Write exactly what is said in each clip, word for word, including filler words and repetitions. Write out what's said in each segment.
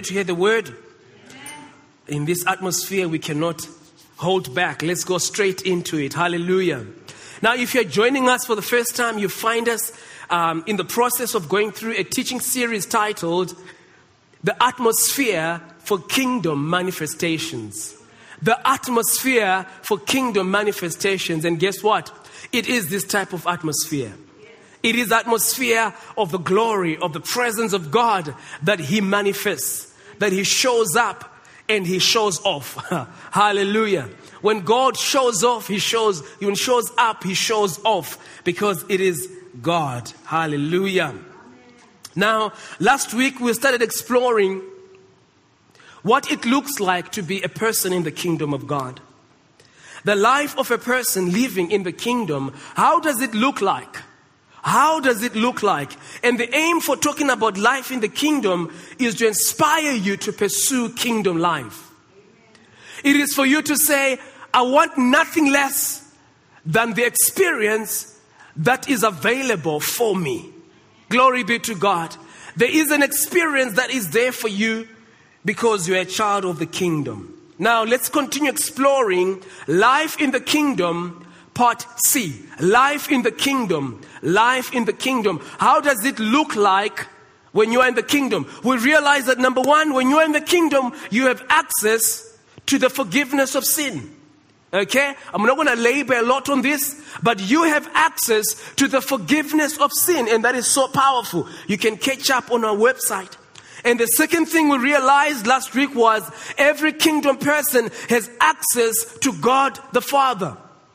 to hear the word? In this atmosphere, we cannot hold back. Let's go straight into it. Hallelujah. Now, if you're joining us for the first time, you find us um, in the process of going through a teaching series titled The Atmosphere for Kingdom Manifestations. The Atmosphere for Kingdom Manifestations. And guess what? It is this type of atmosphere. It is the atmosphere of the glory, of the presence of God that He manifests, that He shows up and He shows off. Hallelujah. When God shows off, He shows, when He shows up, He shows off, because it is God. Hallelujah. Now, last week we started exploring what it looks like to be a person in the kingdom of God. The life of a person living in the kingdom, how does it look like? How does it look like? And the aim for talking about life in the kingdom is to inspire you to pursue kingdom life. It is for you to say, I want nothing less than the experience that is available for me. Glory be to God. There is an experience that is there for you because you're a child of the kingdom. Now let's continue exploring life in the kingdom. Part C, life in the kingdom, life in the kingdom. How does it look like when you are in the kingdom? We realize that number one, when you are in the kingdom, you have access to the forgiveness of sin. Okay? I'm not going to labor a lot on this, but you have access to the forgiveness of sin, and that is so powerful. You can catch up on our website. And the second thing we realized last week was every kingdom person has access to God the Father.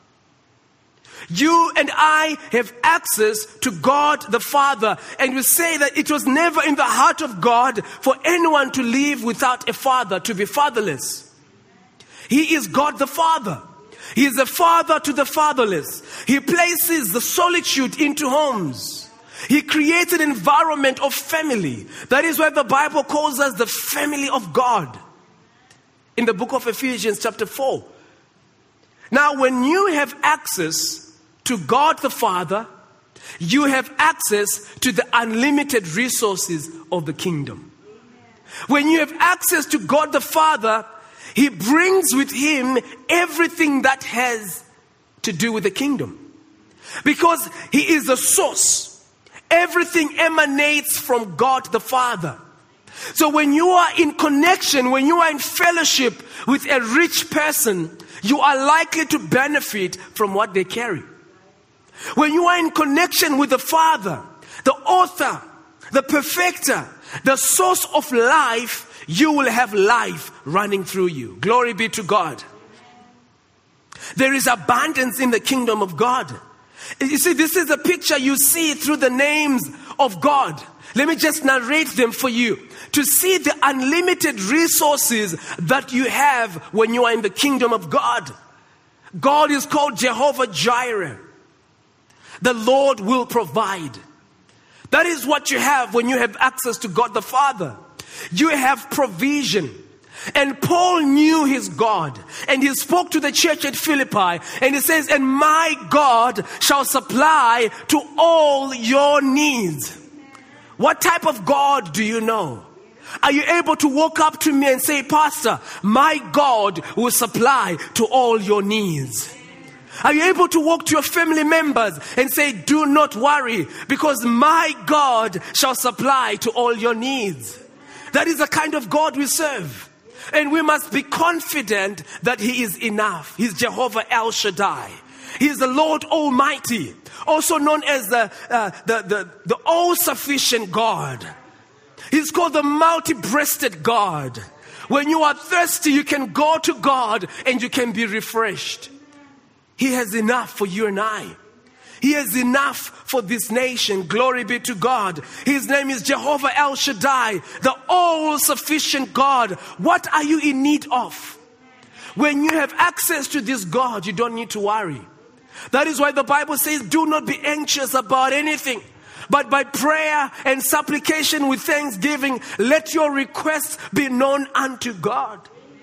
You and I have access to God the Father. And we say that it was never in the heart of God for anyone to live without a father, to be fatherless. He is God the Father. He is a father to the fatherless. He places the solitude into homes. He creates an environment of family. That is why the Bible calls us the family of God. In the book of Ephesians chapter four. Now, when you have access to God the Father, you have access to the unlimited resources of the kingdom. When you have access to God the Father, He brings with Him everything that has to do with the kingdom. Because He is the source. Everything emanates from God the Father. So when you are in connection, when you are in fellowship with a rich person, you are likely to benefit from what they carry. When you are in connection with the Father, the author, the perfecter, the source of life, you will have life running through you. Glory be to God. There is abundance in the kingdom of God. You see, this is a picture you see through the names of God. Let me just narrate them for you. To see the unlimited resources that you have when you are in the kingdom of God. God is called Jehovah Jireh. The Lord will provide. That is what you have when you have access to God the Father. You have provision. And Paul knew his God. And he spoke to the church at Philippi. And he says, and my God shall supply to all your needs. What type of God do you know? Are you able to walk up to me and say, Pastor, my God will supply to all your needs? Are you able to walk to your family members and say, do not worry, because my God shall supply to all your needs? That is the kind of God we serve. And we must be confident that He is enough. He's Jehovah El Shaddai. He is the Lord Almighty, also known as the, uh, the, the, the all-sufficient God. He's called the multi-breasted God. When you are thirsty, you can go to God and you can be refreshed. He has enough for you and I. He has enough for this nation. Glory be to God. His name is Jehovah El Shaddai, the all-sufficient God. What are you in need of? When you have access to this God, you don't need to worry. That is why the Bible says, do not be anxious about anything, but by prayer and supplication with thanksgiving, let your requests be known unto God.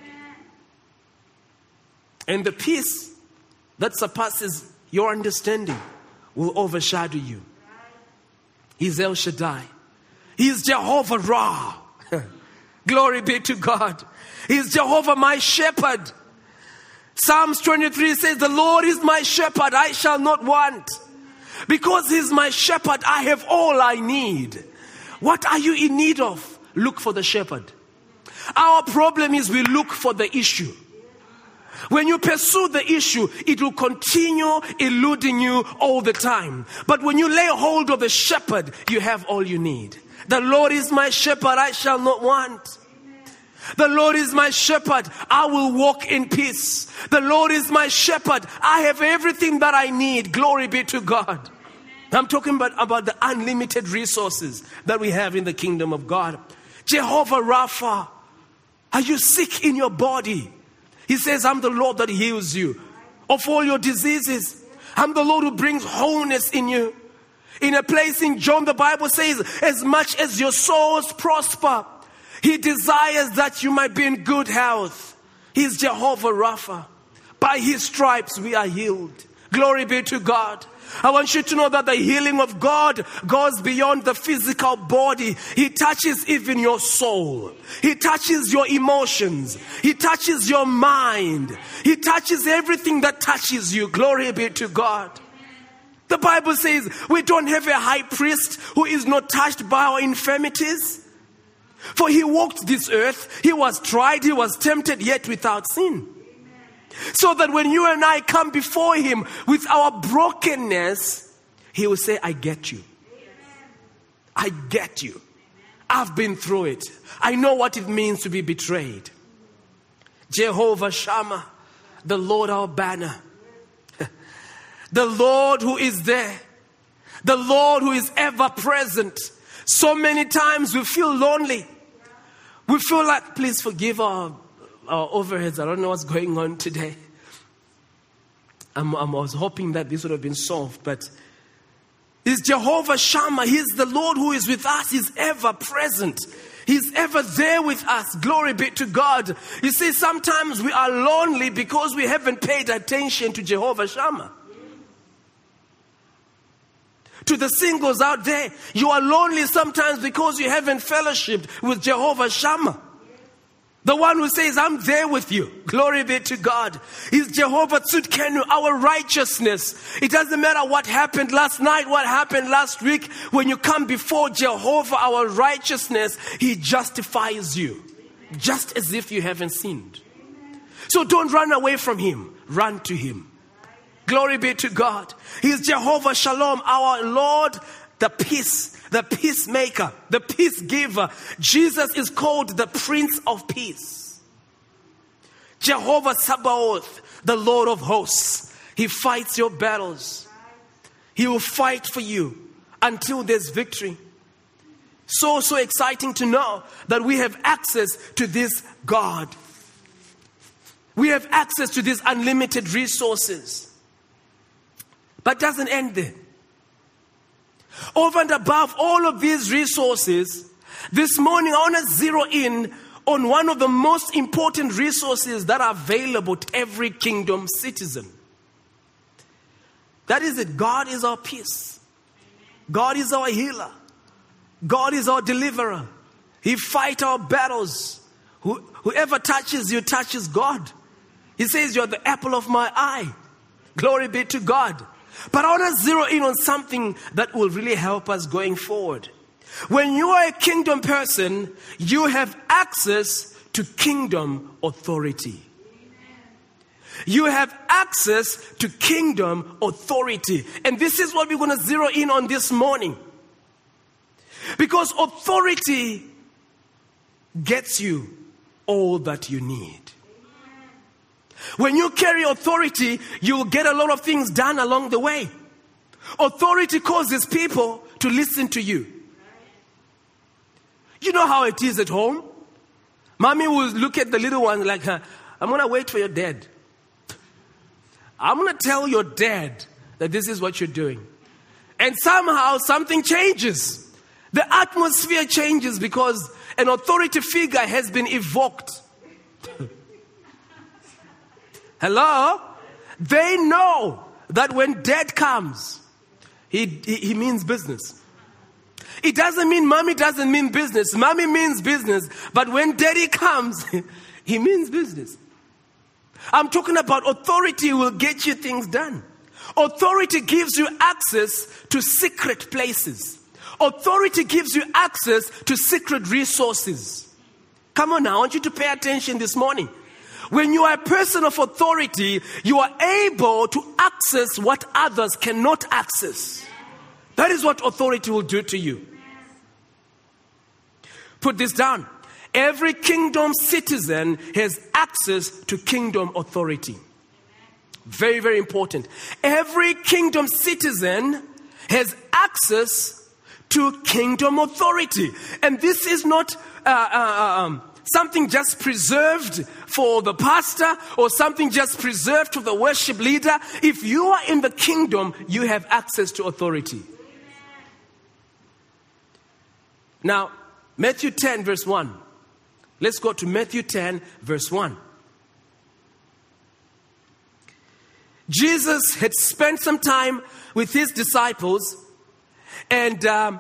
And the peace that surpasses your understanding will overshadow you. He's El Shaddai. He's Jehovah Ra. Glory be to God. He's Jehovah my shepherd. Psalms twenty-three says, the Lord is my shepherd, I shall not want. Because he's my shepherd, I have all I need. What are you in need of? Look for the shepherd. Our problem is we look for the issue. When you pursue the issue, it will continue eluding you all the time. But when you lay hold of the shepherd, you have all you need. The Lord is my shepherd, I shall not want. The Lord is my shepherd, I will walk in peace. The Lord is my shepherd, I have everything that I need. Glory be to God. I'm talking about, about the unlimited resources that we have in the kingdom of God. Jehovah Rapha, are you sick in your body? He says, I'm the Lord that heals you of all your diseases. I'm the Lord who brings wholeness in you. In a place in John, the Bible says, as much as your souls prosper, he desires that you might be in good health. He's Jehovah Rapha. By his stripes we are healed. Glory be to God. I want you to know that the healing of God goes beyond the physical body. He touches even your soul. He touches your emotions. He touches your mind. He touches everything that touches you. Glory be to God. The Bible says we don't have a high priest who is not touched by our infirmities. For he walked this earth, he was tried, he was tempted, yet without sin. So that when you and I come before him with our brokenness, he will say, I get you. I get you. I've been through it. I know what it means to be betrayed. Jehovah Shammah, the Lord our banner. The Lord who is there. The Lord who is ever present. So many times we feel lonely. We feel like, please forgive our, our overheads. I don't know what's going on today. I'm, I'm, I was hoping that this would have been solved. But it's Jehovah Shammah. He's the Lord who is with us. He's ever present. He's ever there with us. Glory be to God. You see, sometimes we are lonely because we haven't paid attention to Jehovah Shammah. To the singles out there, you are lonely sometimes because you haven't fellowshiped with Jehovah Shammah. The one who says, I'm there with you. Glory be to God. He's Jehovah Tzidkenu, our righteousness. It doesn't matter what happened last night, what happened last week. When you come before Jehovah, our righteousness, he justifies you. Just as if you haven't sinned. So don't run away from him. Run to him. Glory be to God. He is Jehovah Shalom, our Lord, the peace, the peacemaker, the peace giver. Jesus is called the Prince of Peace. Jehovah Sabaoth, the Lord of hosts. He fights your battles. He will fight for you until there's victory. So, so exciting to know that we have access to this God. We have access to these unlimited resources. But doesn't end there. Over and above all of these resources, this morning I want to zero in on one of the most important resources that are available to every kingdom citizen. That is it. God is our peace. God is our healer. God is our deliverer. He fights our battles. Who, whoever touches you touches God. He says, you're the apple of my eye. Glory be to God. But I want to zero in on something that will really help us going forward. When you are a kingdom person, you have access to kingdom authority. You have access to kingdom authority. And this is what we're going to zero in on this morning. Because authority gets you all that you need. When you carry authority, you'll get a lot of things done along the way. Authority causes people to listen to you. You know how it is at home? Mommy will look at the little one like, I'm going to wait for your dad. I'm going to tell your dad that this is what you're doing. And somehow something changes. The atmosphere changes because an authority figure has been evoked. Hello? They know that when dad comes, he, he, he means business. It doesn't mean mommy doesn't mean business. Mommy means business. But when daddy comes, he means business. I'm talking about authority will get you things done. Authority gives you access to secret places. Authority gives you access to secret resources. Come on now, I want you to pay attention this morning. When you are a person of authority, you are able to access what others cannot access. That is what authority will do to you. Put this down. Every kingdom citizen has access to kingdom authority. Very, very important. Every kingdom citizen has access to kingdom authority. And this is not uh, uh, um, something just preserved for the pastor or something just preserved for the worship leader. If you are in the kingdom, you have access to authority. Now, Matthew ten verse one. Let's go to Matthew ten verse one. Jesus had spent some time with his disciples, and um,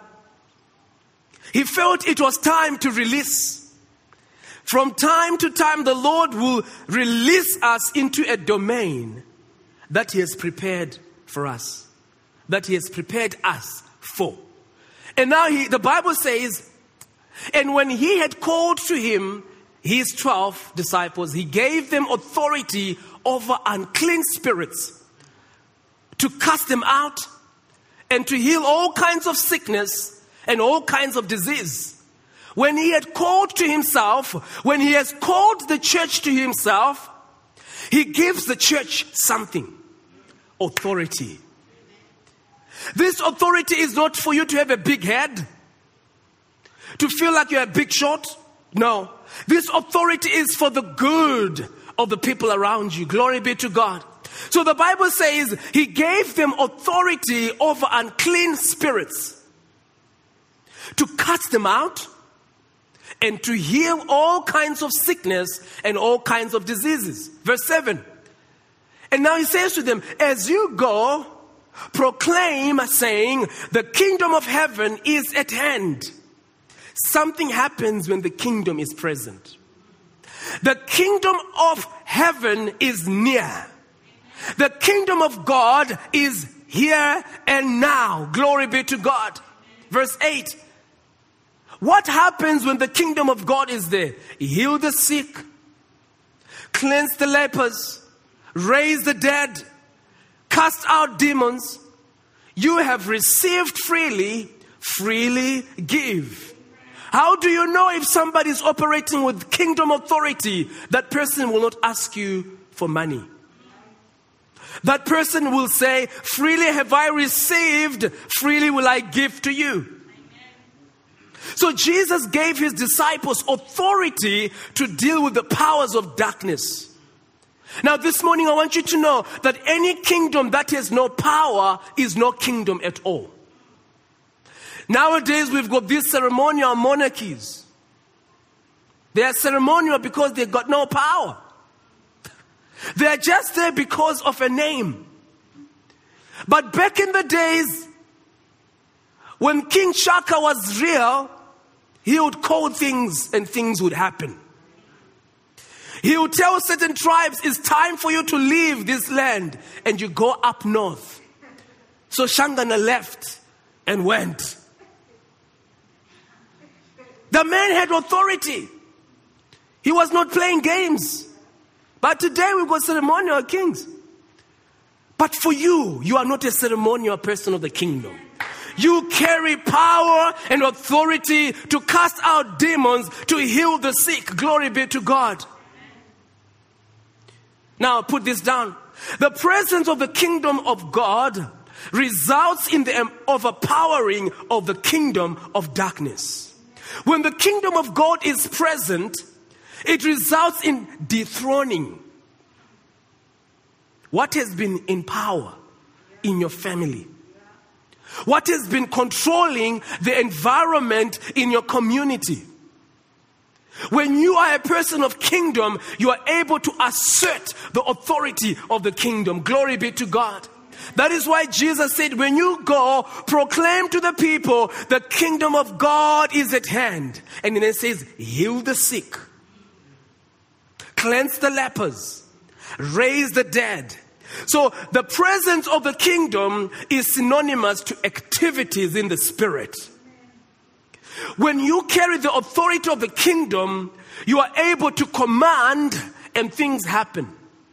he felt it was time to release. From time to time, the Lord will release us into a domain that he has prepared for us, that he has prepared us for. And now he, the Bible says, and when he had called to him his twelve disciples, he gave them authority over unclean spirits, to cast them out, and to heal all kinds of sickness and all kinds of disease. When he had called to himself, when he has called the church to himself, he gives the church something. Authority. This authority is not for you to have a big head, to feel like you're a big shot. No. This authority is for the good of the people around you. Glory be to God. So the Bible says he gave them authority over unclean spirits, to cast them out and to heal all kinds of sickness and all kinds of diseases. Verse seven. And now he says to them, as you go, proclaim, saying, the kingdom of heaven is at hand. Something happens when the kingdom is present. The kingdom of heaven is near. The kingdom of God is here and now. Glory be to God. Verse eight. What happens when the kingdom of God is there? Heal the sick, cleanse the lepers, raise the dead, cast out demons. You have received freely, freely give. How do you know if somebody is operating with kingdom authority? That person will not ask you for money. That person will say, freely have I received, freely will I give to you. So Jesus gave his disciples authority to deal with the powers of darkness. Now this morning I want you to know that any kingdom that has no power is no kingdom at all. Nowadays we've got these ceremonial monarchies. They are ceremonial because they got no power. They are just there because of a name. But back in the days when King Shaka was real, he would call things and things would happen. He would tell certain tribes, it's time for you to leave this land, and you go up north. So Shangana left and went. The man had authority. He was not playing games. But today we've got ceremonial kings. But for you, you are not a ceremonial person of the kingdom. You carry power and authority to cast out demons, to heal the sick. Glory be to God. Now put this down. The presence of the kingdom of God results in the overpowering of the kingdom of darkness. When the kingdom of God is present, it results in dethroning what has been in power in your family. What has been controlling the environment in your community. When you are a person of kingdom, you are able to assert the authority of the kingdom. Glory be to God. That is why Jesus said, when you go, proclaim to the people, the kingdom of God is at hand. And then it says, heal the sick, cleanse the lepers, raise the dead. So the presence of the kingdom is synonymous to activities in the spirit. When you carry the authority of the kingdom, you are able to command and things happen.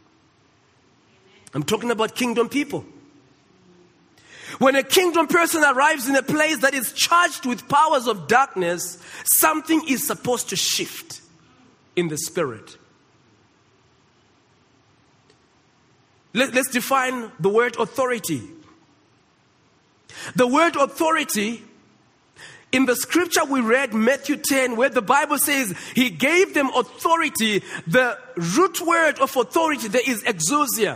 I'm talking about kingdom people. When a kingdom person arrives in a place that is charged with powers of darkness, something is supposed to shift in the spirit. Let, let's define the word authority. The word authority, in the scripture we read, Matthew ten, where the Bible says he gave them authority, the root word of authority there is exousia,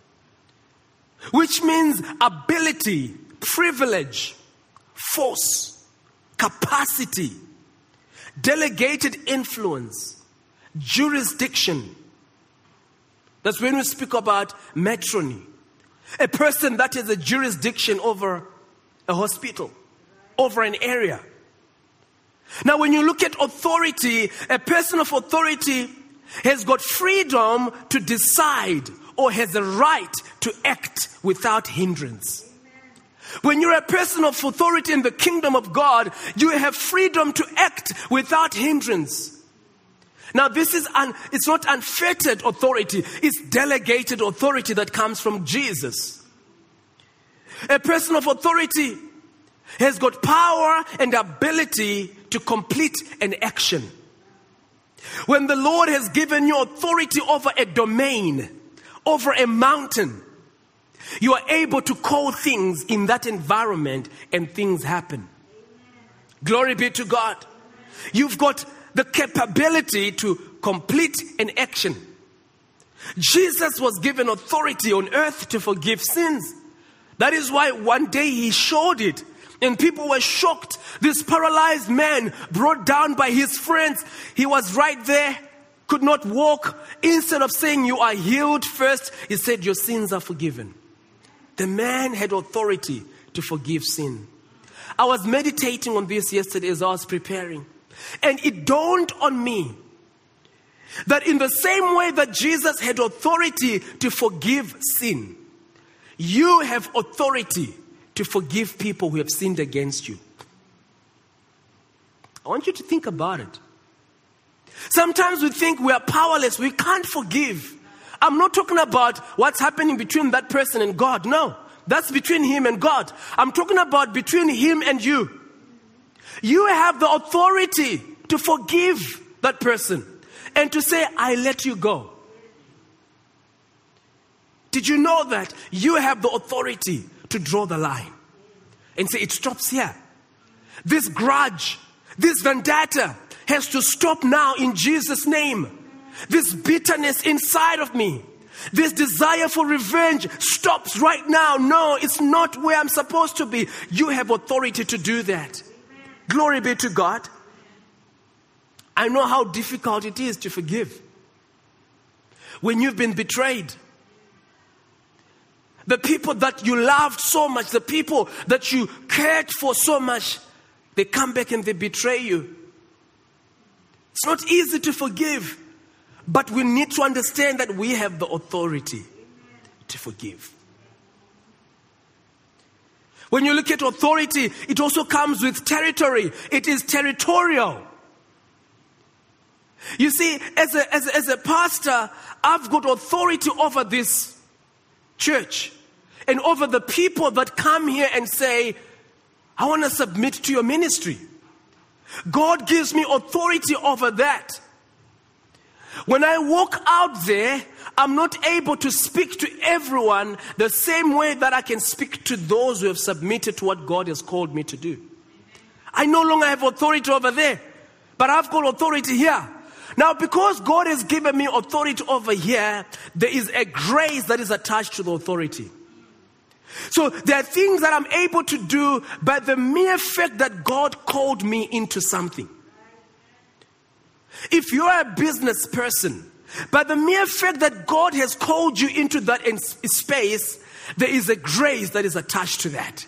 which means ability, privilege, force, capacity, delegated influence, jurisdiction. That's when we speak about matrony. A person that has a jurisdiction over a hospital, over an area. Now when you look at authority, a person of authority has got freedom to decide or has a right to act without hindrance. When you're a person of authority in the kingdom of God, you have freedom to act without hindrance. Now this is un, it's not unfettered authority, it's delegated authority that comes from Jesus. A person of authority has got power and ability to complete an action. When the Lord has given you authority over a domain, over a mountain, you are able to call things in that environment and things happen. Glory be to God. You've got the capability to complete an action. Jesus was given authority on earth to forgive sins. That is why one day he showed it and people were shocked. This paralyzed man, brought down by his friends, he was right there, could not walk. Instead of saying you are healed first, he said your sins are forgiven. The man had authority to forgive sin. I was meditating on this yesterday as I was preparing. And it dawned on me that in the same way that Jesus had authority to forgive sin, you have authority to forgive people who have sinned against you. I want you to think about it. Sometimes we think we are powerless, we can't forgive. I'm not talking about what's happening between that person and God. No, that's between him and God. I'm talking about between him and you. You have the authority to forgive that person and to say, I let you go. Did you know that you have the authority to draw the line and say it stops here? This grudge, this vendetta has to stop now in Jesus' name. This bitterness inside of me, this desire for revenge stops right now. No, it's not where I'm supposed to be. You have authority to do that. Glory be to God. I know how difficult it is to forgive. When you've been betrayed, the people that you loved so much, the people that you cared for so much, they come back and they betray you. It's not easy to forgive, but we need to understand that we have the authority to forgive. When you look at authority, it also comes with territory. It is territorial. You see, as a, as a, as a pastor, I've got authority over this church and over the people that come here and say, I want to submit to your ministry. God gives me authority over that. When I walk out there, I'm not able to speak to everyone the same way that I can speak to those who have submitted to what God has called me to do. I no longer have authority over there, but I've got authority here. Now, because God has given me authority over here, there is a grace that is attached to the authority. So there are things that I'm able to do by the mere fact that God called me into something. If you're a business person, by the mere fact that God has called you into that space, there is a grace that is attached to that.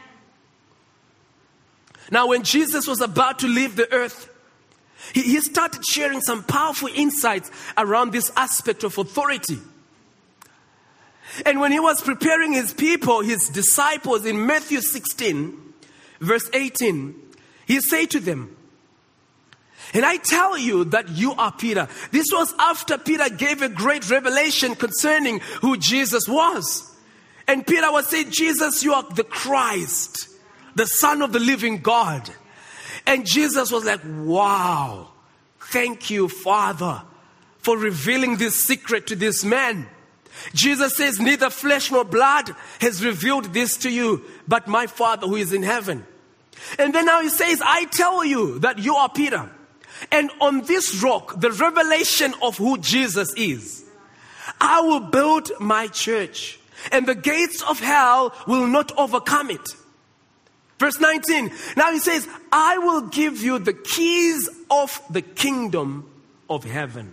Now, when Jesus was about to leave the earth, he, he started sharing some powerful insights around this aspect of authority. And when he was preparing his people, his disciples, in Matthew sixteen, verse eighteen, he said to them, and I tell you that you are Peter. This was after Peter gave a great revelation concerning who Jesus was. And Peter was saying, Jesus, you are the Christ, the Son of the living God. And Jesus was like, wow, thank you, Father, for revealing this secret to this man. Jesus says, neither flesh nor blood has revealed this to you, but my Father who is in heaven. And then now he says, I tell you that you are Peter. And on this rock, the revelation of who Jesus is, I will build my church, and the gates of hell will not overcome it. Verse nineteen, now he says, I will give you the keys of the kingdom of heaven.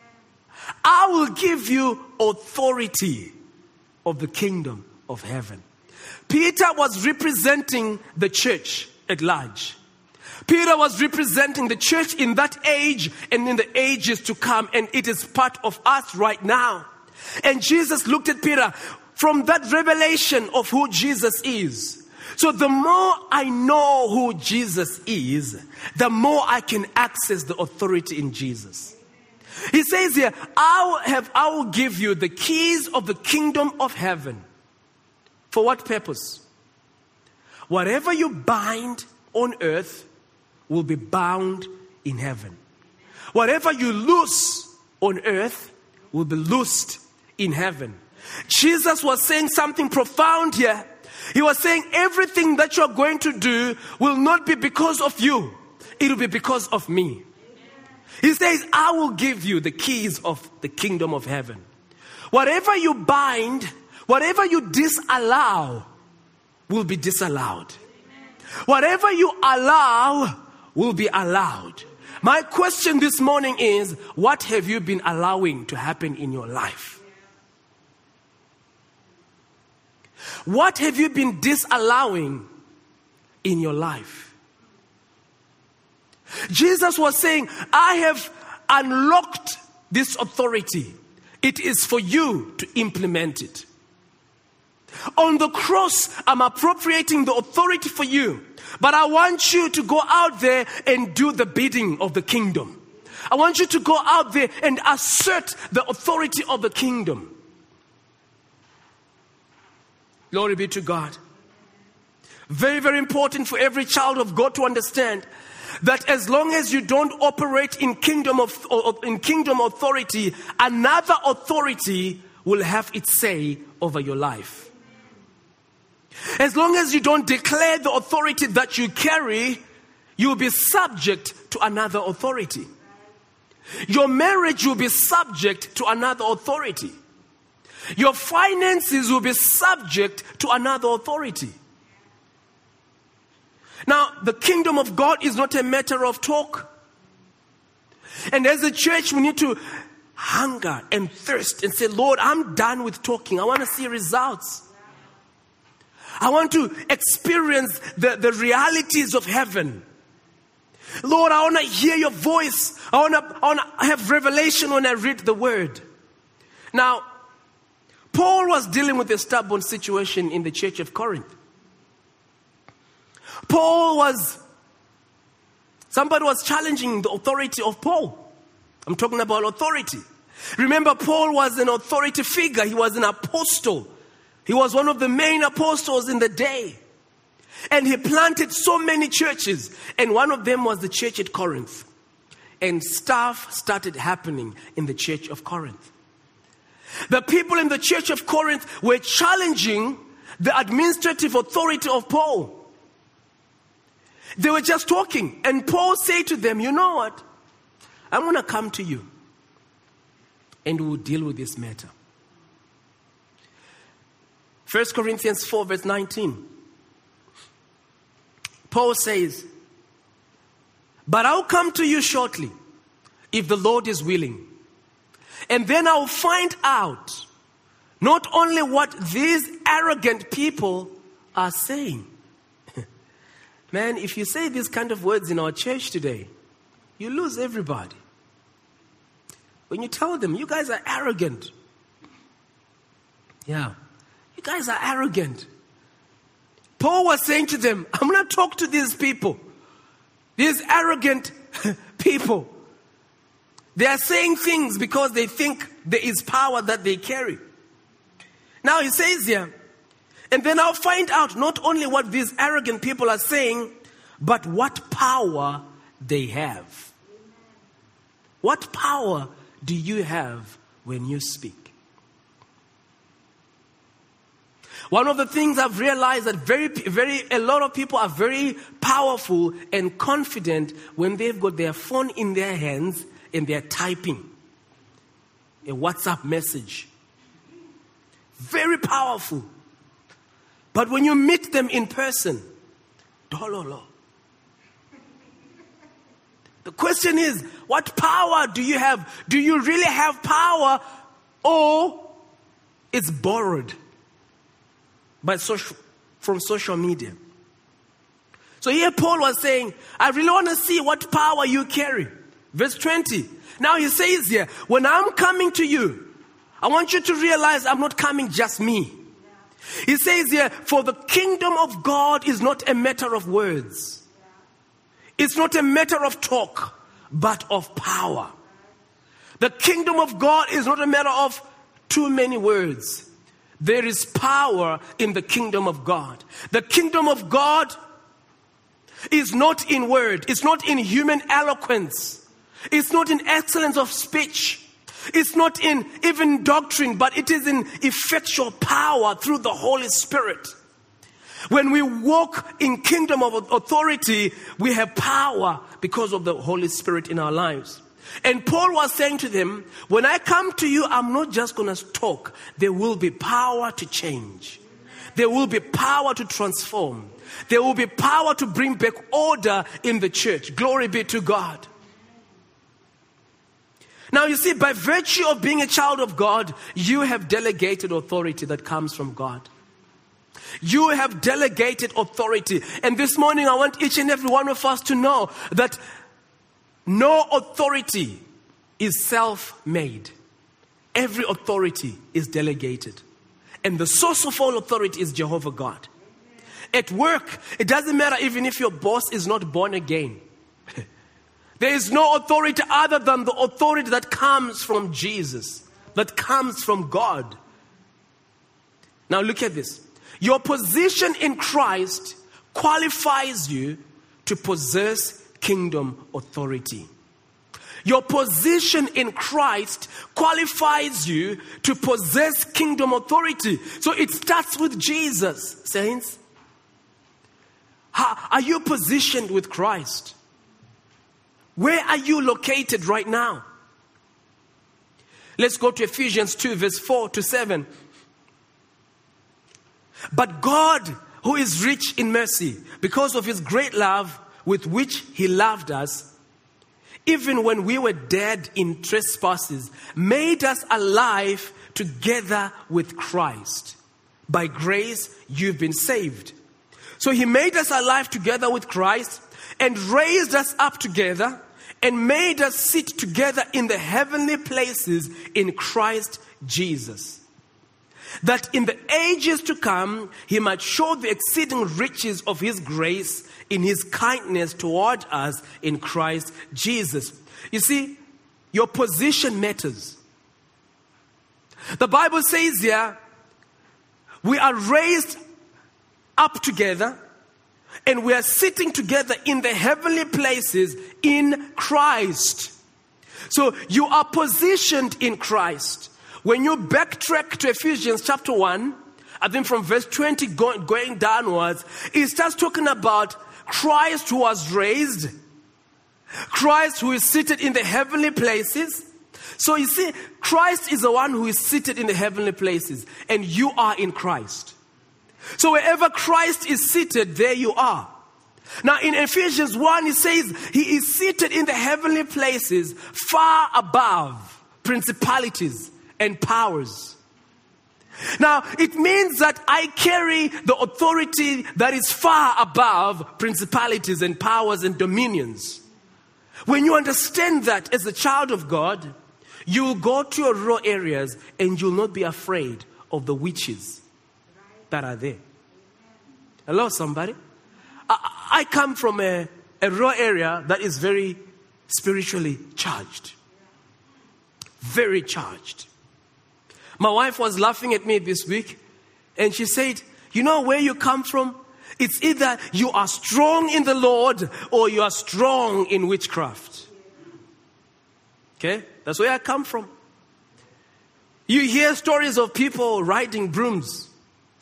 I will give you authority of the kingdom of heaven. Peter was representing the church at large. Peter was representing the church in that age and in the ages to come, and it is part of us right now. And Jesus looked at Peter from that revelation of who Jesus is. So the more I know who Jesus is, the more I can access the authority in Jesus. He says here, I will have, I will give you the keys of the kingdom of heaven. For what purpose? Whatever you bind on earth will be bound in heaven. Whatever you loose on earth will be loosed in heaven. Jesus was saying something profound here. He was saying everything that you're going to do will not be because of you. It will be because of me. He says, I will give you the keys of the kingdom of heaven. Whatever you bind, whatever you disallow will be disallowed. Whatever you allow will be allowed. My question this morning is, what have you been allowing to happen in your life? What have you been disallowing in your life? Jesus was saying, I have unlocked this authority. It is for you to implement it. On the cross, I'm appropriating the authority for you. But I want you to go out there and do the bidding of the kingdom. I want you to go out there and assert the authority of the kingdom. Glory be to God. Very, very important for every child of God to understand that as long as you don't operate in kingdom of in kingdom authority, another authority will have its say over your life. As long as you don't declare the authority that you carry, you will be subject to another authority. Your marriage will be subject to another authority. Your finances will be subject to another authority. Now, the kingdom of God is not a matter of talk. And as a church, we need to hunger and thirst and say, Lord, I'm done with talking. I want to see results. I want to experience the, the realities of heaven. Lord, I want to hear your voice. I want to, I want to have revelation when I read the word. Now, Paul was dealing with a stubborn situation in the church of Corinth. Paul was, somebody was challenging the authority of Paul. I'm talking about authority. Remember, Paul was an authority figure. He was an apostle. He was one of the main apostles in the day. And he planted so many churches. And one of them was the church at Corinth. And stuff started happening in the church of Corinth. The people in the church of Corinth were challenging the administrative authority of Paul. They were just talking. And Paul said to them, you know what? I'm going to come to you. And we'll deal with this matter. First Corinthians four verse nineteen. Paul says, but I'll come to you shortly, if the Lord is willing. And then I'll find out not only what these arrogant people are saying. Man, if you say these kind of words in our church today, you lose everybody. When you tell them, you guys are arrogant. Yeah, you guys are arrogant. Paul was saying to them, I'm going to talk to these people. These arrogant people. They are saying things because they think there is power that they carry. Now he says here, and then I'll find out not only what these arrogant people are saying, but what power they have. What power do you have when you speak? One of the things I've realized that very, very, a lot of people are very powerful and confident when they've got their phone in their hands and they're typing a WhatsApp message. Very powerful. But when you meet them in person, dololo. The question is, what power do you have? Do you really have power, or it's borrowed by social, from social media? So here Paul was saying, I really want to see what power you carry. Verse twenty. Now he says here, when I'm coming to you, I want you to realize I'm not coming just me. He says here, for the kingdom of God is not a matter of words. It's not a matter of talk, but of power. The kingdom of God is not a matter of too many words. There is power in the kingdom of God. The kingdom of God is not in word. It's not in human eloquence. It's not in excellence of speech. It's not in even doctrine, but it is in effectual power through the Holy Spirit. When we walk in kingdom of authority, we have power because of the Holy Spirit in our lives. And Paul was saying to them, when I come to you, I'm not just going to talk. There will be power to change. There will be power to transform. There will be power to bring back order in the church. Glory be to God. Now you see, by virtue of being a child of God, you have delegated authority that comes from God. You have delegated authority. And this morning I want each and every one of us to know that no authority is self-made. Every authority is delegated. And the source of all authority is Jehovah God. At work, it doesn't matter even if your boss is not born again. There is no authority other than the authority that comes from Jesus, that comes from God. Now look at this. Your position in Christ qualifies you to possess kingdom authority. Your position in Christ qualifies you to possess kingdom authority. So it starts with Jesus, saints. How are you positioned with Christ? Where are you located right now? Let's go to Ephesians two, verse four to seven. But God, who is rich in mercy, because of his great love with which he loved us, even when we were dead in trespasses, made us alive together with Christ. By grace, you've been saved. So he made us alive together with Christ and raised us up together and made us sit together in the heavenly places in Christ Jesus, that in the ages to come, he might show the exceeding riches of his grace in his kindness toward us in Christ Jesus. You see, your position matters. The Bible says here, we are raised up together and we are sitting together in the heavenly places in Christ. So you are positioned in Christ. When you backtrack to Ephesians chapter one, I think from verse twenty going, going downwards, it starts talking about Christ who was raised, Christ who is seated in the heavenly places. So you see, Christ is the one who is seated in the heavenly places, and you are in Christ. So wherever Christ is seated, there you are. Now in Ephesians one, it says he is seated in the heavenly places far above principalities and powers. Now, it means that I carry the authority that is far above principalities and powers and dominions. When you understand that as a child of God, you will go to your raw areas and you'll not be afraid of the witches that are there. Hello, somebody? I, I come from a, a raw area that is very spiritually charged. Very charged. My wife was laughing at me this week and she said, you know where you come from? It's either you are strong in the Lord or you are strong in witchcraft. Okay? That's where I come from. You hear stories of people riding brooms.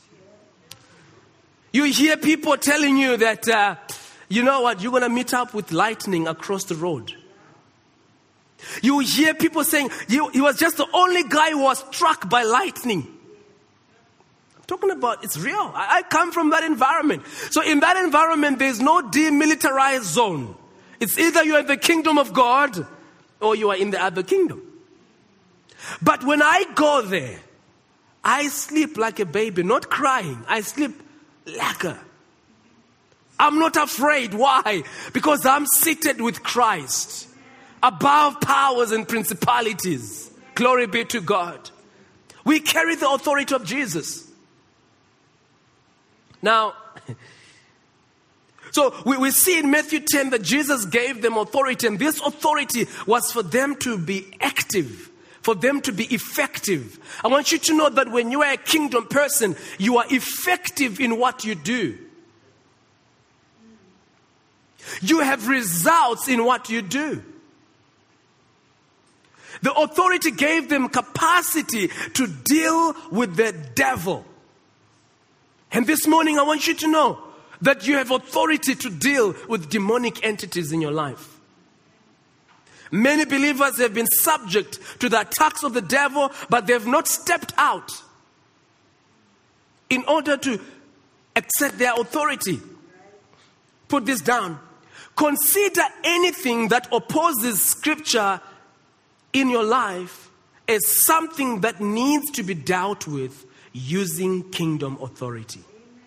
You hear people telling you that, uh, you know what, you're going to meet up with lightning across the road. You hear people saying, he, he was just the only guy who was struck by lightning. I'm talking about, it's real. I, I come from that environment. So in that environment, there's no demilitarized zone. It's either you're in the kingdom of God or you are in the other kingdom. But when I go there, I sleep like a baby, not crying. I sleep like a... I'm not afraid. Why? Because I'm seated with Christ. Above powers and principalities. Glory be to God. We carry the authority of Jesus. Now, so we, we see in Matthew ten that Jesus gave them authority, and this authority was for them to be active, for them to be effective. I want you to know that when you are a kingdom person, you are effective in what you do. You have results in what you do. The authority gave them capacity to deal with the devil. And this morning I want you to know that you have authority to deal with demonic entities in your life. Many believers have been subject to the attacks of the devil, but they have not stepped out in order to accept their authority. Put this down. Consider anything that opposes Scripture in your life as something that needs to be dealt with using kingdom authority.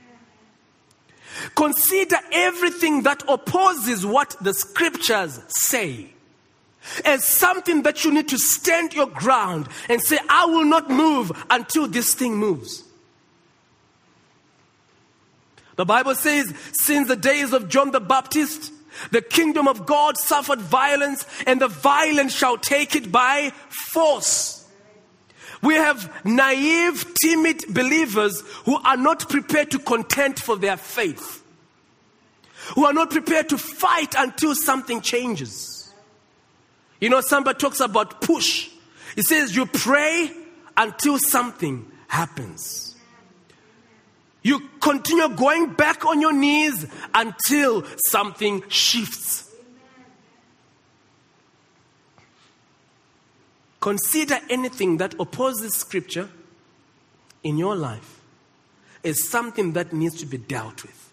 Consider everything that opposes what the Scriptures say as something that you need to stand your ground and say, I will not move until this thing moves. The Bible says, since the days of John the Baptist, the kingdom of God suffered violence, and the violent shall take it by force. We have naive, timid believers who are not prepared to contend for their faith, who are not prepared to fight until something changes. You know, somebody talks about push. It says you pray until something happens. You continue going back on your knees until something shifts. Consider anything that opposes Scripture in your life as something that needs to be dealt with.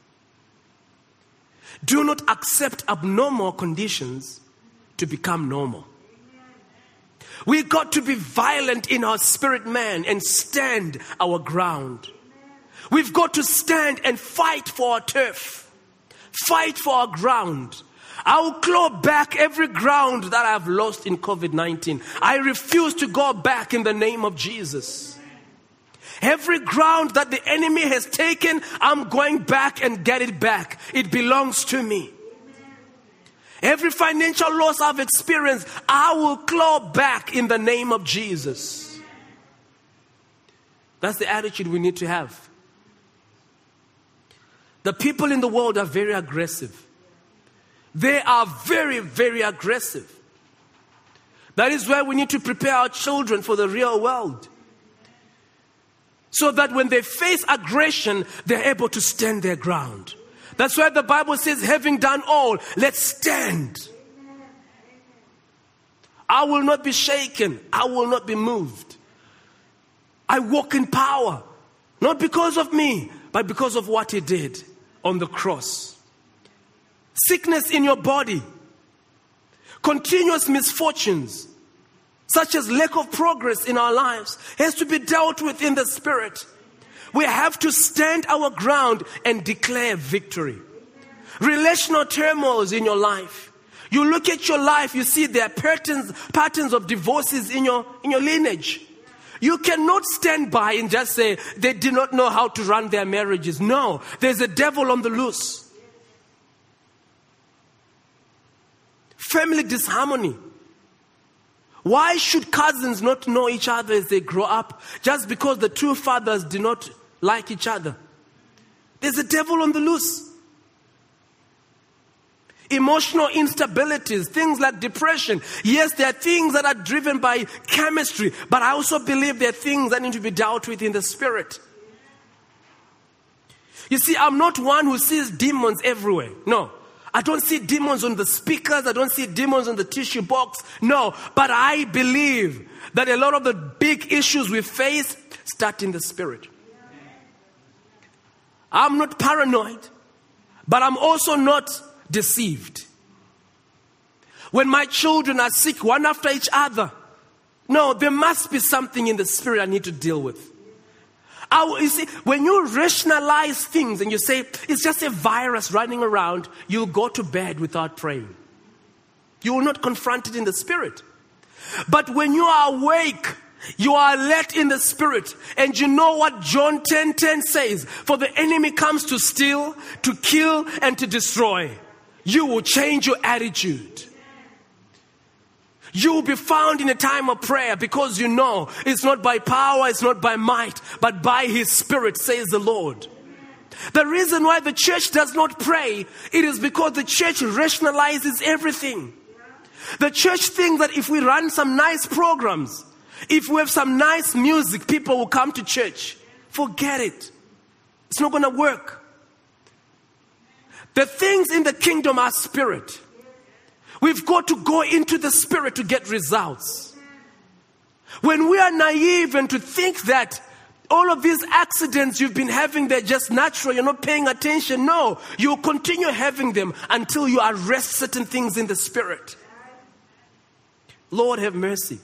Do not accept abnormal conditions to become normal. We got to be violent in our spirit man and stand our ground. We've got to stand and fight for our turf. Fight for our ground. I will claw back every ground that I've lost in covid nineteen. I refuse to go back in the name of Jesus. Every ground that the enemy has taken, I'm going back and get it back. It belongs to me. Every financial loss I've experienced, I will claw back in the name of Jesus. That's the attitude we need to have. The people in the world are very aggressive. They are very, very aggressive. That is why we need to prepare our children for the real world. So that when they face aggression, they're able to stand their ground. That's why the Bible says, having done all, let's stand. I will not be shaken. I will not be moved. I walk in power. Not because of me, but because of what He did on the cross. Sickness in your body, continuous misfortunes, such as lack of progress in our lives, has to be dealt with in the Spirit. We have to stand our ground and declare victory. Relational turmoils in your life. You look at your life, you see there are patterns, patterns of divorces in your, in your lineage. You cannot stand by and just say they did not know how to run their marriages. No, there's a devil on the loose. Family disharmony. Why should cousins not know each other as they grow up just because the two fathers do not like each other? There's a devil on the loose. Emotional instabilities, things like depression. Yes, there are things that are driven by chemistry, but I also believe there are things that need to be dealt with in the Spirit. You see, I'm not one who sees demons everywhere. No. I don't see demons on the speakers. I don't see demons on the tissue box. No. But I believe that a lot of the big issues we face start in the Spirit. I'm not paranoid, but I'm also not deceived. When my children are sick one after each other, no, there must be something in the Spirit I need to deal with. I, you see, when you rationalize things and you say, it's just a virus running around, you'll go to bed without praying. You will not confront it in the Spirit. But when you are awake, you are alert in the Spirit. And you know what John ten ten says? For the enemy comes to steal, to kill, and to destroy. You will change your attitude. You will be found in a time of prayer because you know it's not by power, it's not by might, but by His Spirit, says the Lord. The reason why the church does not pray, it is because the church rationalizes everything. The church thinks that if we run some nice programs, if we have some nice music, people will come to church. Forget it. It's not going to work. The things in the kingdom are spirit. We've got to go into the Spirit to get results. When we are naive and to think that all of these accidents you've been having, they're just natural, you're not paying attention. No, you'll continue having them until you arrest certain things in the Spirit. Lord, have mercy.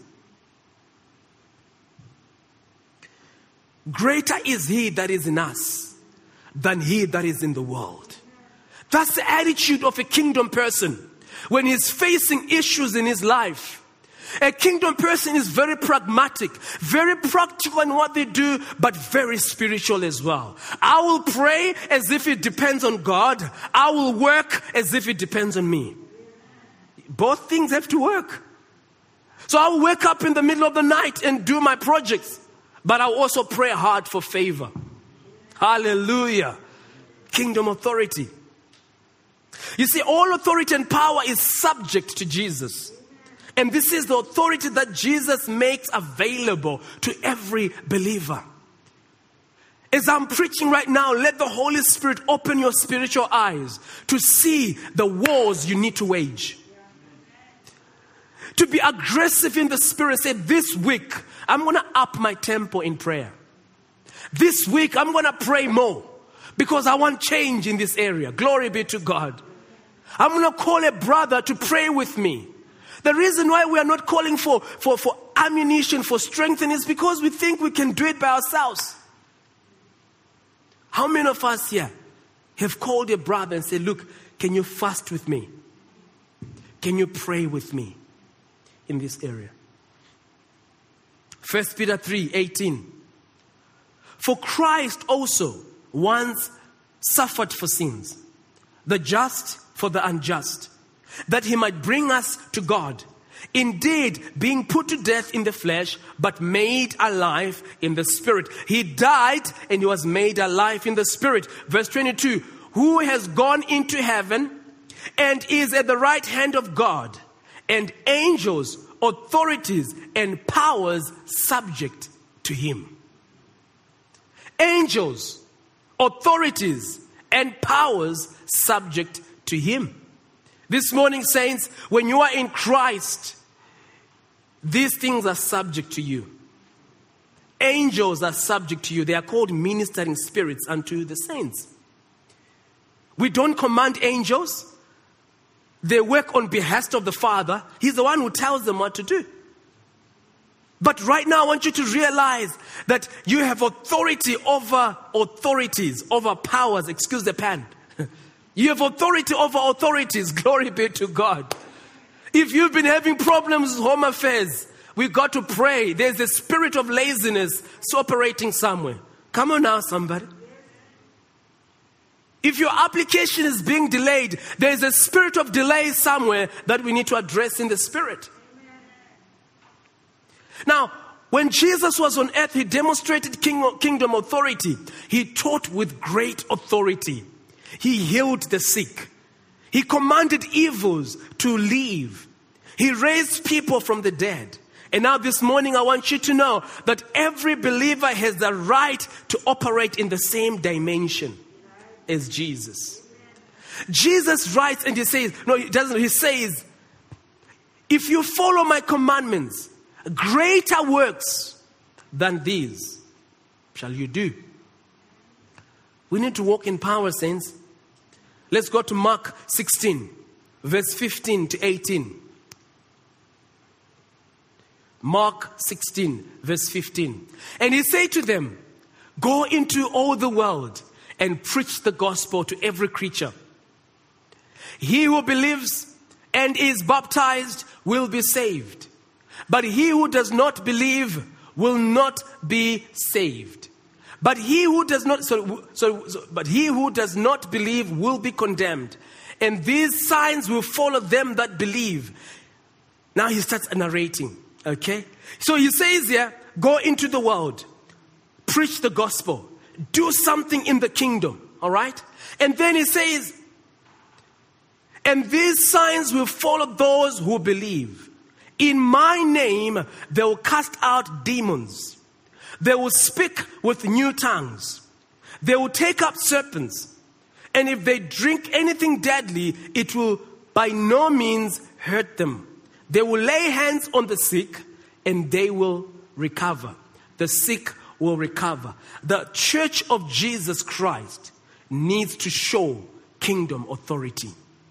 Greater is He that is in us than he that is in the world. That's the attitude of a kingdom person. When he's facing issues in his life, a kingdom person is very pragmatic, very practical in what they do, but very spiritual as well. I will pray as if it depends on God. I will work as if it depends on me. Both things have to work. So I'll wake up in the middle of the night and do my projects, but I'll also pray hard for favor. Hallelujah. Kingdom authority. You see, all authority and power is subject to Jesus. And this is the authority that Jesus makes available to every believer. As I'm preaching right now, let the Holy Spirit open your spiritual eyes to see the wars you need to wage. To be aggressive in the Spirit. Say, this week, I'm going to up my tempo in prayer. This week, I'm going to pray more because I want change in this area. Glory be to God. I'm going to call a brother to pray with me. The reason why we are not calling for, for, for ammunition, for strengthening, is because we think we can do it by ourselves. How many of us here have called a brother and said, look, can you fast with me? Can you pray with me in this area? First Peter three eighteen. For Christ also once suffered for sins, the just for the unjust, that he might bring us to God. Indeed, being put to death in the flesh, but made alive in the Spirit. He died and he was made alive in the Spirit. Verse twenty-two, who has gone into heaven and is at the right hand of God, and angels, authorities, and powers subject to him. Angels, authorities, and powers subject to him. This morning, saints, when you are in Christ, these things are subject to you. Angels are subject to you. They are called ministering spirits unto the saints. We don't command angels. They work on behalf of the Father. He's the one who tells them what to do. But right now I want you to realize that you have authority over authorities, over powers, excuse the pun. You have authority over authorities, glory be to God. If you've been having problems with home affairs, we've got to pray. There's a spirit of laziness operating somewhere. Come on now, somebody. If your application is being delayed, there's a spirit of delay somewhere that we need to address in the spirit. Now, when Jesus was on earth, he demonstrated kingdom authority. He taught with great authority. He healed the sick. He commanded evils to leave. He raised people from the dead. And now this morning I want you to know that every believer has the right to operate in the same dimension as Jesus. Jesus writes and he says, no, he doesn't, he says, if you follow my commandments, greater works than these shall you do. We need to walk in power, saints. Let's go to Mark sixteen, verse fifteen to eighteen. Mark sixteen, verse fifteen. And he said to them, go into all the world and preach the gospel to every creature. He who believes and is baptized will be saved, but he who does not believe will not be saved. But he who does not, so, so, so, but he who does not believe will be condemned. And these signs will follow them that believe. Now he starts narrating. Okay? So he says here, go into the world, preach the gospel, do something in the kingdom. All right? And then he says, and these signs will follow those who believe. In my name, they will cast out demons. They will speak with new tongues. They will take up serpents. And if they drink anything deadly, it will by no means hurt them. They will lay hands on the sick and they will recover. The sick will recover. The church of Jesus Christ needs to show kingdom authority.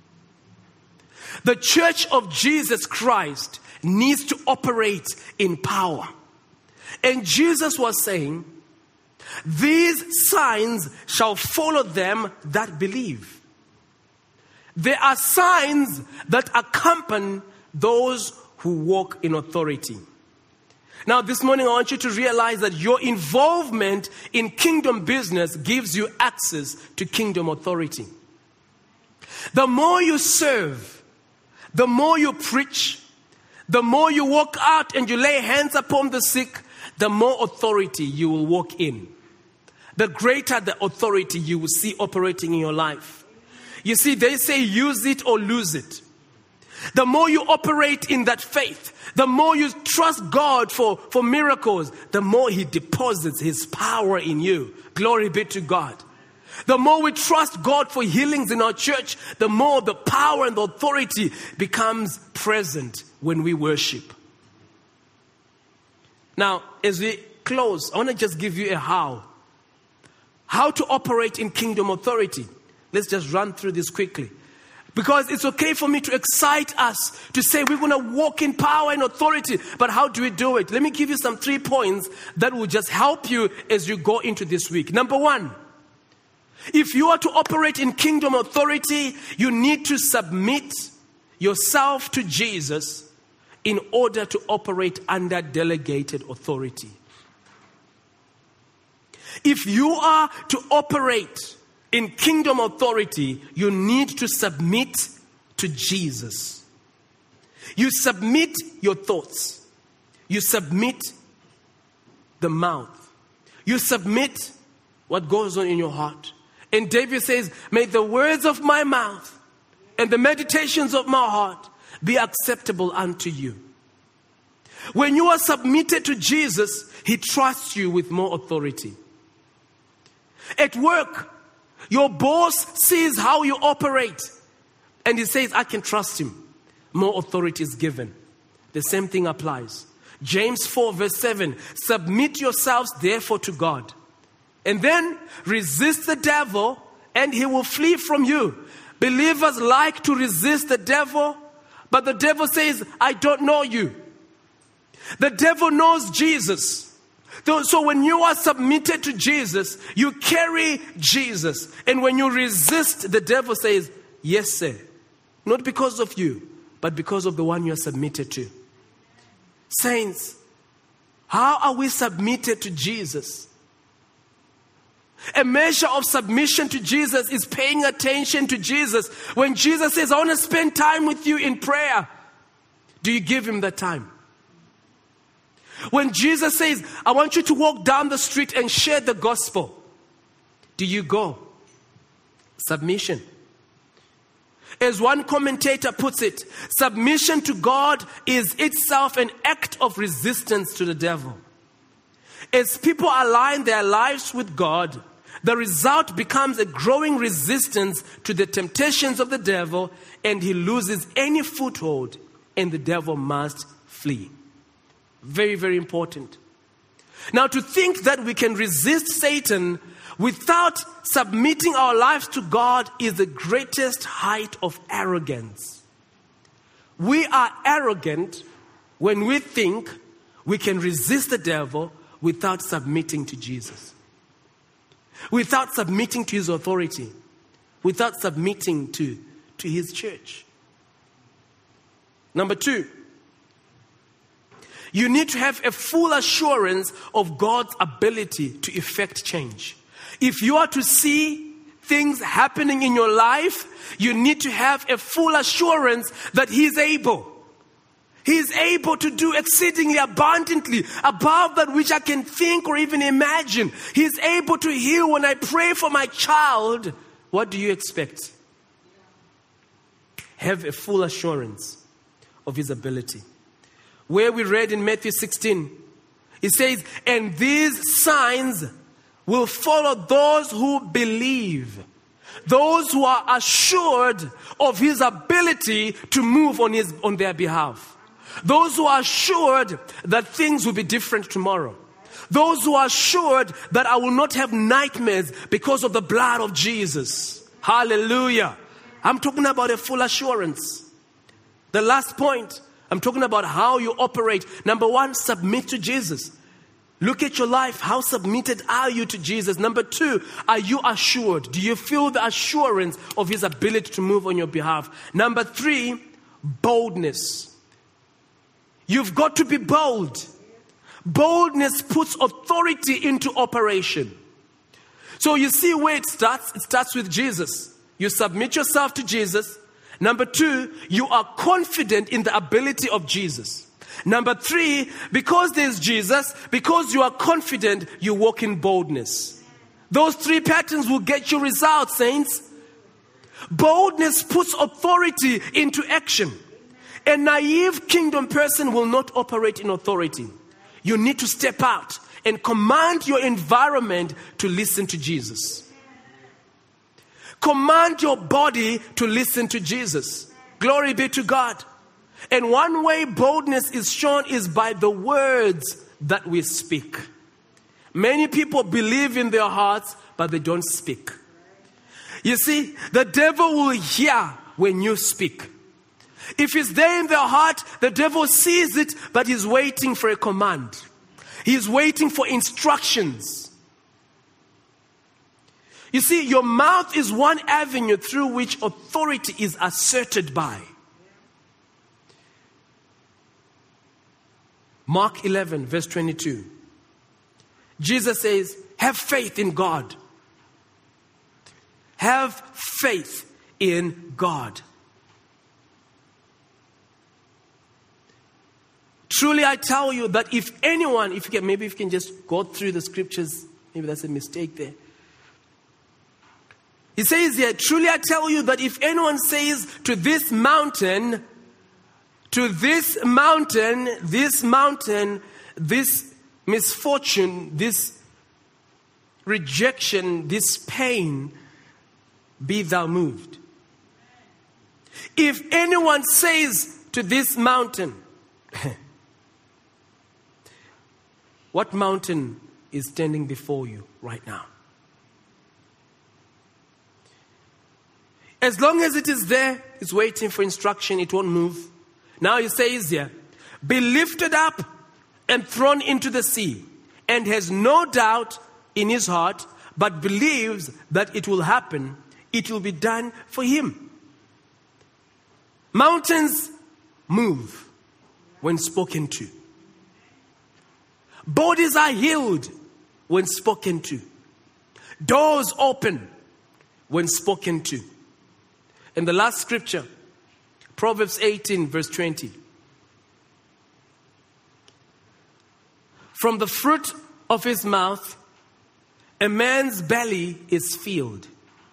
The church of Jesus Christ needs to operate in power. And Jesus was saying, these signs shall follow them that believe. There are signs that accompany those who walk in authority. Now this morning I want you to realize that your involvement in kingdom business gives you access to kingdom authority. The more you serve, the more you preach, the more you walk out and you lay hands upon the sick, the more authority you will walk in. The greater the authority you will see operating in your life. You see, they say use it or lose it. The more you operate in that faith, the more you trust God for, for miracles, the more He deposits His power in you. Glory be to God. The more we trust God for healings in our church, the more the power and the authority becomes present when we worship. Now, as we close, I want to just give you a how. How to operate in kingdom authority. Let's just run through this quickly. Because it's okay for me to excite us to say we're going to walk in power and authority. But how do we do it? Let me give you some three points that will just help you as you go into this week. Number one, if you are to operate in kingdom authority, you need to submit yourself to Jesus in order to operate under delegated authority. If you are to operate in kingdom authority, you need to submit to Jesus. You submit your thoughts. You submit the mouth. You submit what goes on in your heart. And David says, may the words of my mouth and the meditations of my heart be acceptable unto you. When you are submitted to Jesus, He trusts you with more authority. At work, your boss sees how you operate and he says, I can trust him. More authority is given. The same thing applies. James four verse seven, submit yourselves therefore to God. And then resist the devil and he will flee from you. Believers like to resist the devil, but the devil says, I don't know you. The devil knows Jesus. So when you are submitted to Jesus, you carry Jesus. And when you resist, the devil says, yes, sir. Not because of you, but because of the one you are submitted to. Saints, how are we submitted to Jesus? A measure of submission to Jesus is paying attention to Jesus. When Jesus says, I want to spend time with you in prayer, do you give him that time? When Jesus says, I want you to walk down the street and share the gospel, do you go? Submission. As one commentator puts it, submission to God is itself an act of resistance to the devil. As people align their lives with God, the result becomes a growing resistance to the temptations of the devil, and he loses any foothold, and the devil must flee. Very, very important. Now, to think that we can resist Satan without submitting our lives to God is the greatest height of arrogance. We are arrogant when we think we can resist the devil without submitting to Jesus, without submitting to his authority, without submitting to, to his church. Number two, you need to have a full assurance of God's ability to effect change. If you are to see things happening in your life, you need to have a full assurance that he is able. He is able to do exceedingly abundantly above that which I can think or even imagine. He is able to heal. When I pray for my child, what do you expect? Have a full assurance of his ability. Where we read in Matthew sixteen, it says, and these signs will follow those who believe. Those who are assured of his ability to move on his on their behalf. Those who are assured that things will be different tomorrow. Those who are assured that I will not have nightmares because of the blood of Jesus. Hallelujah. I'm talking about a full assurance. The last point, I'm talking about how you operate. Number one, submit to Jesus. Look at your life. How submitted are you to Jesus? Number two, are you assured? Do you feel the assurance of his ability to move on your behalf? Number three, boldness. You've got to be bold. Boldness puts authority into operation. So you see where it starts? It starts with Jesus. You submit yourself to Jesus. Number two, you are confident in the ability of Jesus. Number three, because there's Jesus, because you are confident, you walk in boldness. Those three patterns will get you results, saints. Boldness puts authority into action. A naive kingdom person will not operate in authority. You need to step out and command your environment to listen to Jesus. Command your body to listen to Jesus. Glory be to God. And one way boldness is shown is by the words that we speak. Many people believe in their hearts, but they don't speak. You see, the devil will hear when you speak. If it's there in their heart, the devil sees it, but he's waiting for a command. He's waiting for instructions. You see, your mouth is one avenue through which authority is asserted by. Mark eleven, verse twenty-two. Jesus says, have faith in God. Have faith in God. Truly I tell you that if anyone, if you can, maybe if you can just go through the scriptures, maybe that's a mistake there. He says here, truly I tell you that if anyone says to this mountain, to this mountain, this mountain, this misfortune, this rejection, this pain, be thou moved. If anyone says to this mountain, what mountain is standing before you right now? As long as it is there, it's waiting for instruction, it won't move. Now he says here, be lifted up and thrown into the sea, and has no doubt in his heart, but believes that it will happen, it will be done for him. Mountains move when spoken to. Bodies are healed when spoken to. Doors open when spoken to. And the last scripture, Proverbs eighteen verse twenty. From the fruit of his mouth, a man's belly is filled.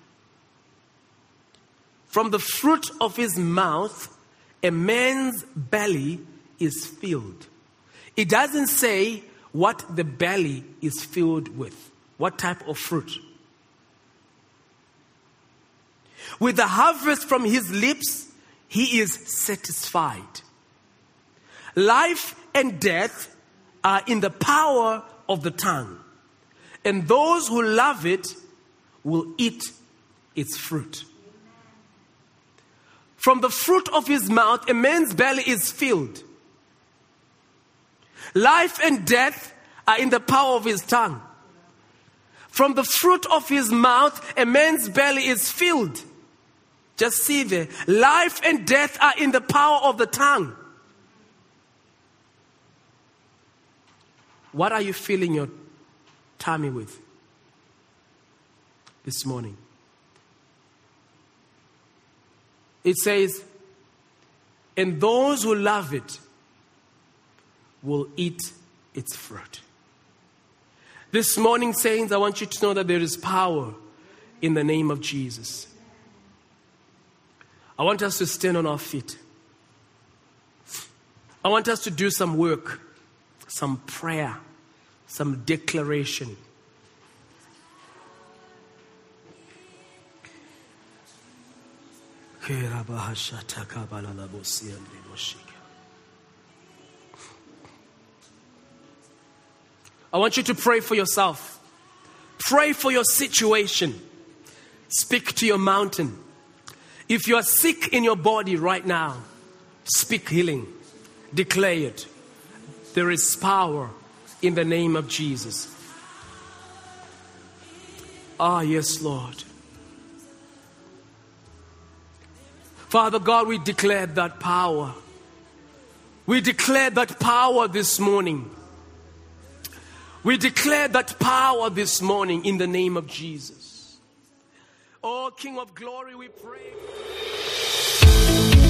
From the fruit of his mouth, a man's belly is filled. It doesn't say what the belly is filled with. What type of fruit? With the harvest from his lips, he is satisfied. Life and death are in the power of the tongue, and those who love it will eat its fruit. From the fruit of his mouth, a man's belly is filled. Life and death are in the power of his tongue. From the fruit of his mouth, a man's belly is filled. Just see there. Life and death are in the power of the tongue. What are you filling your tummy with this morning? It says, and those who love it will eat its fruit. This morning, saints, I want you to know that there is power in the name of Jesus. I want us to stand on our feet. I want us to do some work, some prayer, some declaration. I want you to pray for yourself. Pray for your situation. Speak to your mountain. If you are sick in your body right now, speak healing. Declare it. There is power in the name of Jesus. Ah, yes, Lord. Father God, we declare that power. We declare that power this morning. We declare that power this morning in the name of Jesus. Oh, King of glory, we pray.